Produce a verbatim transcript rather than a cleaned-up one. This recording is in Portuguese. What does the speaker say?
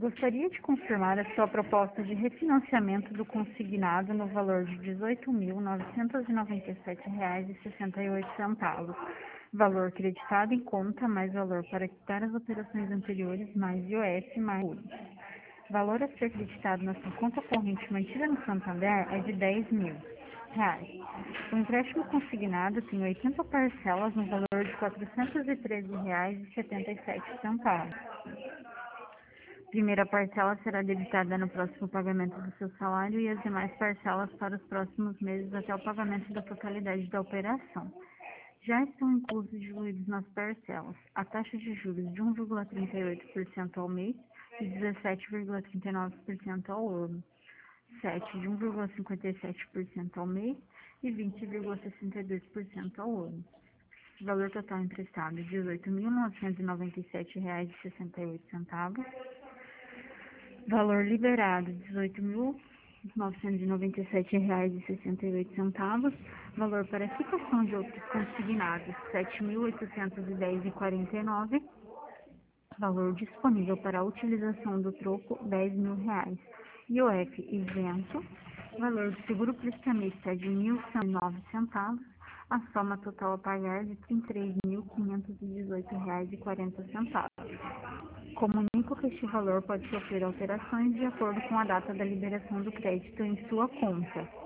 Gostaria de confirmar a sua proposta de refinanciamento do consignado no valor de dezoito mil novecentos e noventa e sete reais e sessenta e oito centavos, valor creditado em conta mais valor para quitar as operações anteriores mais I O F mais juros. Valor a ser creditado na sua conta corrente mantida no Santander é de dez mil reais. O empréstimo consignado tem oitenta parcelas no valor de quatrocentos e treze reais e setenta e sete centavos. Primeira parcela será debitada no próximo pagamento do seu salário e as demais parcelas para os próximos meses até o pagamento da totalidade da operação. Já estão inclusos e diluídos nas parcelas a taxa de juros de um vírgula trinta e oito por cento ao mês e dezessete vírgula trinta e nove por cento ao ano, sete de um vírgula cinquenta e sete por cento ao mês e vinte vírgula sessenta e dois por cento ao ano. Valor total emprestado de dezoito mil novecentos e noventa e sete reais e sessenta e oito centavos. Valor liberado, dezoito mil novecentos e noventa e sete reais e sessenta e oito centavos. Valor para quitação de outros consignados, sete mil oitocentos e dez reais e quarenta e nove centavos. Valor disponível para a utilização do troco, dez mil reais. I O F isento. Valor do seguro prestamista de mil cento e nove centavos. A soma total a pagar de trinta e três mil quinhentos e dezoito reais e quarenta centavos. Comunico que este valor pode sofrer alterações de acordo com a data da liberação do crédito em sua conta.